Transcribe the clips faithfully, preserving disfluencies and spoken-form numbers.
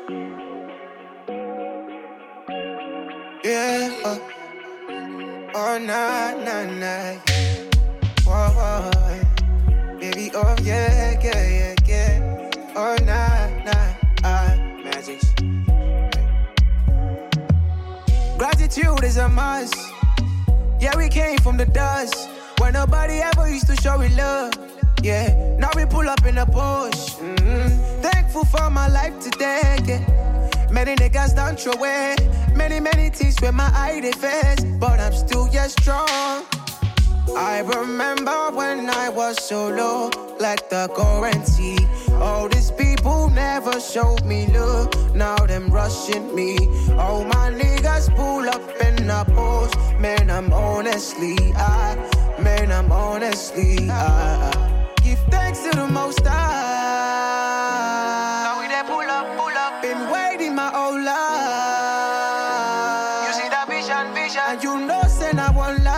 Yeah, uh, oh, nah, nah, nah. Whoa, whoa, baby, oh, yeah, yeah, yeah, yeah. Oh, nah, nah, ah, magic. Gratitude is a must. Yeah, we came from the dust, where nobody ever used to show me love. Yeah, now we pull up in a Porsche. Mm-hmm. Thankful for my life today, yeah. Many niggas don't throw away. Many, many things where my eye they face, but I'm still yet strong. I remember when I was so low, like the currency. All these people never showed me love, now them rushing me. All my niggas pull up in a post. Man, I'm honestly, I, man, I'm honestly, I, I give thanks to the Most High. Now we there pull up, pull up. Been waiting my whole life. You see that vision, vision, and you know, say I won't lie.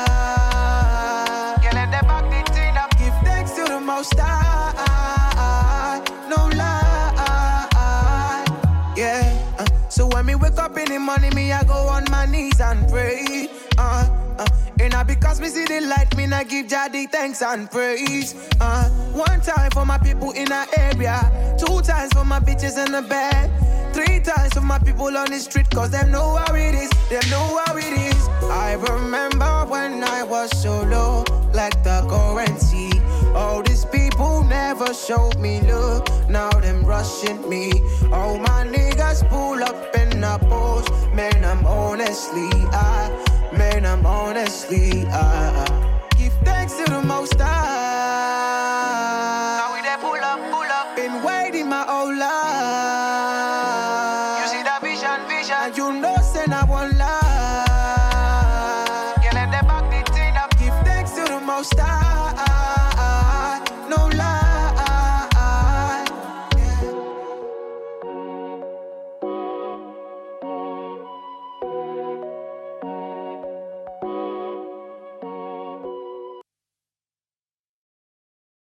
Yeah, let them back the thing up. Give thanks to the Most High. No lie. Yeah. Uh, so when me wake up in the morning, me I go on my knees and pray. Uh, uh, and I because me see the light, me I give Jah the thanks and praise. Uh, one time for my people in the area, two times for my bitches in the bed, three times for my people on the street, cause them know how it is, them know how it is. I remember when I was so low, like the currency. All these people never showed me love, now them rushing me. All my niggas pull up in a post. Man, I'm honestly, I, man, I'm honestly, I, I give thanks to the Most High. Now we there pull up, pull up. Been waiting my whole life. You see that vision, vision, and you know, say I won't lie.